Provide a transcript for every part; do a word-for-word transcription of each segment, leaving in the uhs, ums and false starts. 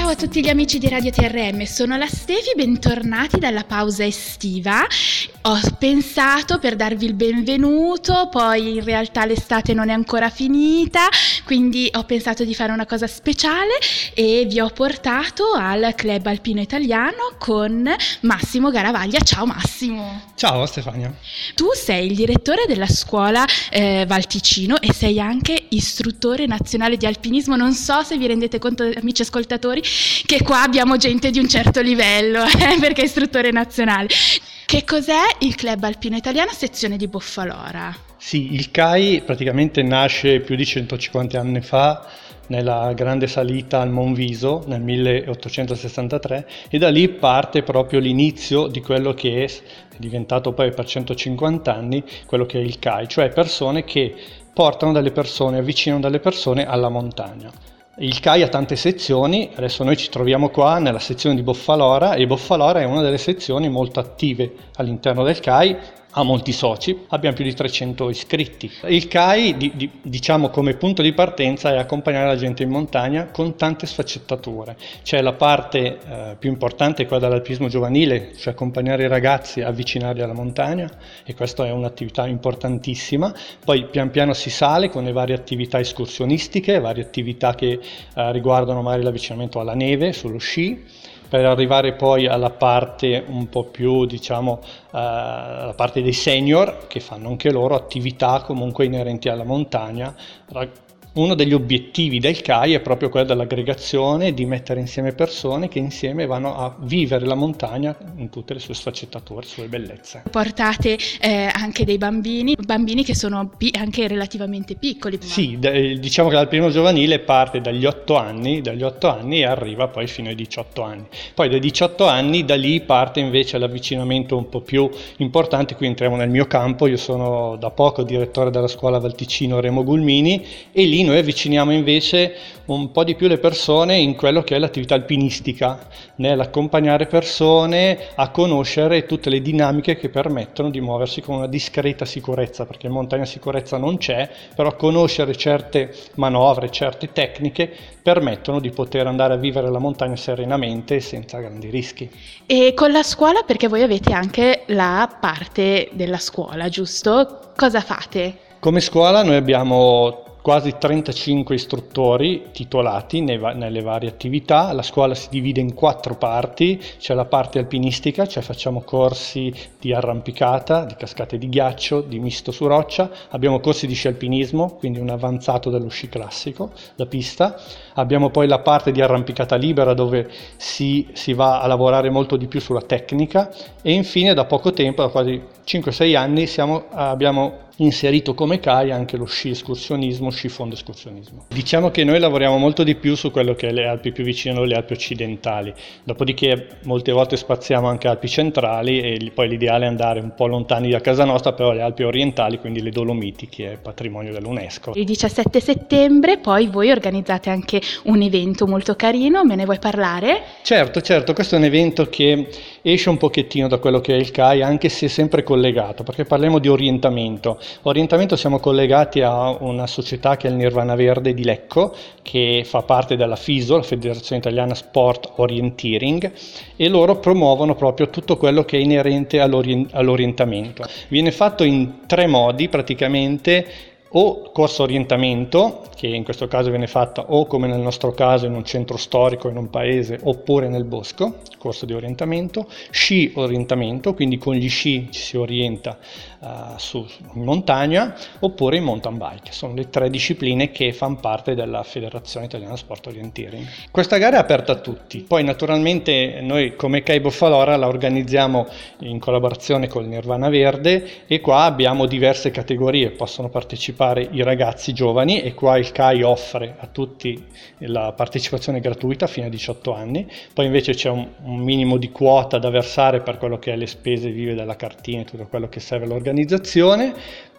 Ciao a tutti gli amici di Radio T R M, sono la Stefi, bentornati dalla pausa estiva. Ho pensato per darvi il benvenuto, poi in realtà l'estate non è ancora finita, quindi ho pensato di fare una cosa speciale e vi ho portato al Club Alpino Italiano con Massimo Garavaglia. Ciao Massimo. Ciao Stefania. Tu sei il direttore della scuola eh, Valticino e sei anche istruttore nazionale di alpinismo. Non so se vi rendete conto, amici ascoltatori, che qua abbiamo gente di un certo livello, eh, perché è istruttore nazionale. Che cos'è il Club Alpino Italiano sezione di Boffalora? Sì, il C A I praticamente nasce più di centocinquanta anni fa nella grande salita al Monviso nel milleottocentosessantatré e da lì parte proprio l'inizio di quello che è diventato poi per centocinquanta anni quello che è il C A I, cioè persone che portano delle persone, avvicinano delle persone alla montagna. Il C A I ha tante sezioni, adesso noi ci troviamo qua nella sezione di Boffalora e Boffalora è una delle sezioni molto attive all'interno del C A I, ha molti soci, abbiamo più di trecento iscritti. Il C A I, di, di, diciamo come punto di partenza, è accompagnare la gente in montagna con tante sfaccettature. C'è la parte eh, più importante, quella dell'alpinismo giovanile, cioè accompagnare i ragazzi, avvicinarli alla montagna, e questa è un'attività importantissima. Poi pian piano si sale con le varie attività escursionistiche, varie attività che eh, riguardano magari l'avvicinamento alla neve, sullo sci, per arrivare poi alla parte un po' più, diciamo, uh, la parte dei senior, che fanno anche loro attività comunque inerenti alla montagna. Uno degli obiettivi del C A I è proprio quello dell'aggregazione, di mettere insieme persone che insieme vanno a vivere la montagna in tutte le sue sfaccettature, le sue bellezze. Portate eh, anche dei bambini, bambini che sono pi- anche relativamente piccoli. Sì, d- diciamo che l'alpinismo giovanile parte dagli otto anni, dagli otto anni e arriva poi fino ai diciotto anni. Poi dai diciotto anni da lì parte invece l'avvicinamento un po' più importante, qui entriamo nel mio campo, io sono da poco direttore della scuola Valticino Remo Gulmini e lì noi avviciniamo invece un po' di più le persone in quello che è l'attività alpinistica, nell'accompagnare persone a conoscere tutte le dinamiche che permettono di muoversi con una discreta sicurezza, perché in montagna sicurezza non c'è, però conoscere certe manovre, certe tecniche permettono di poter andare a vivere la montagna serenamente e senza grandi rischi. E con la scuola, perché voi avete anche la parte della scuola, giusto? Cosa fate? Come scuola noi abbiamo quasi trentacinque istruttori titolati nei, nelle varie attività. La scuola si divide in quattro parti, c'è la parte alpinistica, cioè facciamo corsi di arrampicata, di cascate di ghiaccio, di misto su roccia, abbiamo corsi di sci alpinismo, quindi un avanzato dello sci classico, la pista, abbiamo poi la parte di arrampicata libera dove si, si va a lavorare molto di più sulla tecnica e infine da poco tempo, da quasi cinque sei anni, siamo, abbiamo inserito come C A I anche lo sci escursionismo, sci fondo escursionismo. Diciamo che noi lavoriamo molto di più su quello che è le Alpi più vicine, le Alpi occidentali, dopodiché molte volte spaziamo anche Alpi centrali e poi l'ideale è andare un po' lontani da casa nostra, però le Alpi orientali, quindi le Dolomiti, che è patrimonio dell'UNESCO. Il diciassette settembre poi voi organizzate anche un evento molto carino, me ne vuoi parlare? Certo, certo, questo è un evento che esce un pochettino da quello che è il C A I, anche se è sempre collegato, perché parliamo di orientamento. Orientamento siamo collegati a una società che è il Nirvana Verde di Lecco, che fa parte della FISO, la Federazione Italiana Sport Orienteering, e loro promuovono proprio tutto quello che è inerente all'orient- all'orientamento. Viene fatto in tre modi praticamente: o corso orientamento, che in questo caso viene fatta o come nel nostro caso in un centro storico, in un paese, oppure nel bosco, corso di orientamento, sci orientamento, quindi con gli sci ci si orienta uh, su, in montagna, oppure in mountain bike. Sono le tre discipline che fanno parte della Federazione Italiana Sport Orienteering. Questa gara è aperta a tutti, poi naturalmente noi come C A I Boffalora la organizziamo in collaborazione con il Nirvana Verde e qua abbiamo diverse categorie, possono partecipare i ragazzi giovani e qua il C A I offre a tutti la partecipazione gratuita fino a diciotto anni, poi invece c'è un, un minimo di quota da versare per quello che è le spese vive della cartina e tutto quello che serve all'organizzazione.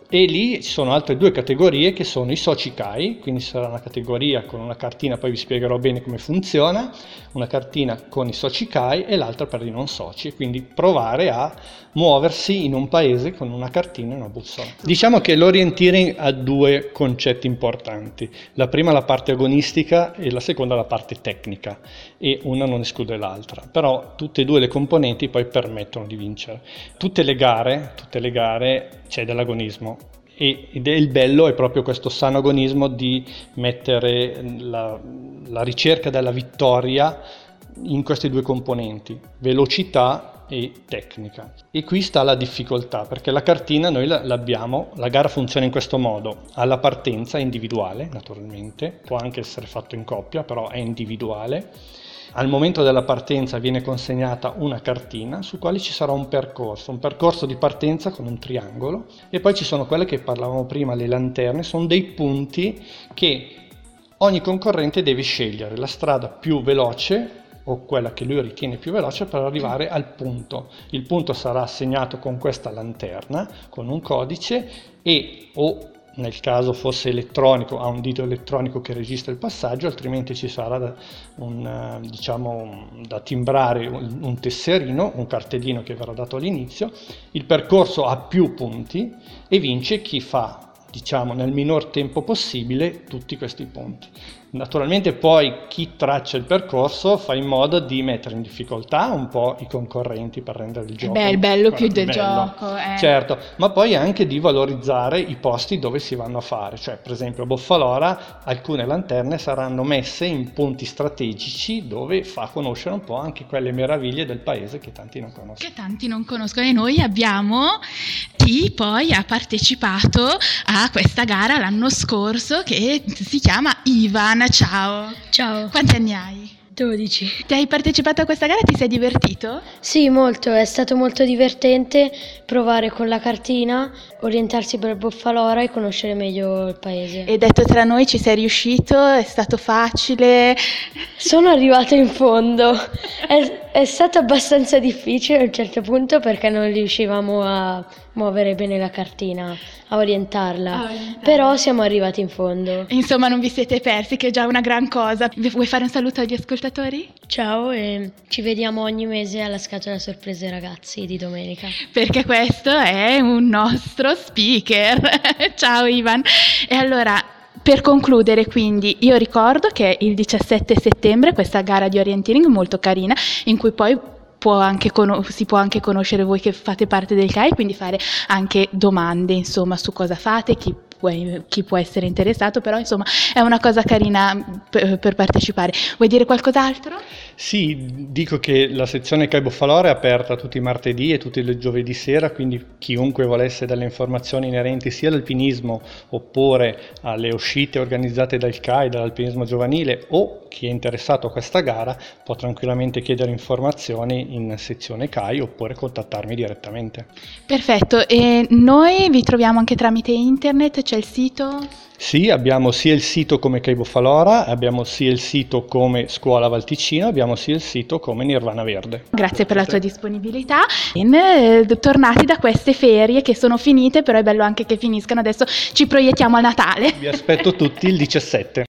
E lì ci sono altre due categorie che sono i soci Kai, quindi sarà una categoria con una cartina, poi vi spiegherò bene come funziona, una cartina con i soci Kai e l'altra per i non soci, quindi provare a muoversi in un paese con una cartina e una bussola. Diciamo che l'orienteering ha due concetti importanti, la prima la parte agonistica e la seconda la parte tecnica, e una non esclude l'altra, però tutte e due le componenti poi permettono di vincere. Tutte le gare, tutte le gare c'è dell'agonismo, ed è il bello è proprio questo sano agonismo di mettere la, la ricerca della vittoria in queste due componenti, velocità e tecnica. E qui sta la difficoltà, perché la cartina noi l'abbiamo, la gara funziona in questo modo: alla partenza è individuale, naturalmente, può anche essere fatto in coppia, però è individuale. Al momento della partenza viene consegnata una cartina sul quale ci sarà un percorso, un percorso di partenza con un triangolo, e poi ci sono quelle che parlavamo prima, le lanterne, sono dei punti che ogni concorrente deve scegliere la strada più veloce o quella che lui ritiene più veloce per arrivare al punto. Il punto sarà segnato con questa lanterna, con un codice, e o nel caso fosse elettronico, ha un dito elettronico che registra il passaggio, altrimenti ci sarà da, un, diciamo, da timbrare un, un tesserino, un cartellino che verrà dato all'inizio. Il percorso ha più punti e vince chi fa, diciamo, nel minor tempo possibile tutti questi punti. Naturalmente poi chi traccia il percorso fa in modo di mettere in difficoltà un po' i concorrenti per rendere il gioco. Beh, il bello più del bello. gioco. Eh. Certo, ma poi anche di valorizzare i posti dove si vanno a fare. Cioè, per esempio a Boffalora alcune lanterne saranno messe in punti strategici dove fa conoscere un po' anche quelle meraviglie del paese che tanti non conoscono. Che tanti non conoscono, e noi abbiamo chi poi ha partecipato a questa gara l'anno scorso, che si chiama Ivan. Ciao. Ciao. Quanti anni hai? dodici. Ti hai partecipato a questa gara? Ti sei divertito? Sì, molto, è stato molto divertente provare con la cartina, orientarsi per Boffalora e conoscere meglio il paese. E detto tra noi, ci sei riuscito? È stato facile? Sono arrivata in fondo. È, è stato abbastanza difficile a un certo punto perché non riuscivamo a muovere bene la cartina, a orientarla, a orientarla. Però siamo arrivati in fondo. Insomma, non vi siete persi, che è già una gran cosa. Vuoi fare un saluto agli ascoltatori? Ciao, e ci vediamo ogni mese alla scatola sorprese ragazzi di domenica. Perché questo è un nostro speaker. Ciao Ivan. E allora, per concludere, quindi, io ricordo che il diciassette settembre questa gara di orienteering molto carina, in cui poi può anche con- si può anche conoscere voi che fate parte del C A I, quindi fare anche domande, insomma, su cosa fate, chi può, chi può essere interessato, però insomma è una cosa carina per, per partecipare. Vuoi dire qualcos'altro? Sì, dico che la sezione C A I Boffalora è aperta tutti i martedì e tutti i giovedì sera, quindi chiunque volesse delle informazioni inerenti sia all'alpinismo oppure alle uscite organizzate dal C A I, dall'alpinismo giovanile, o chi è interessato a questa gara può tranquillamente chiedere informazioni in sezione C A I oppure contattarmi direttamente. Perfetto, e noi vi troviamo anche tramite internet, c'è il sito? Sì, abbiamo sia il sito come C A I Boffalora, abbiamo sia il sito come Scuola Valticino, abbiamo sia il sito come Nirvana Verde. Grazie per la tua disponibilità. Eh, tornati da queste ferie che sono finite, però è bello anche che finiscano, adesso ci proiettiamo a Natale. Vi aspetto tutti il diciassette.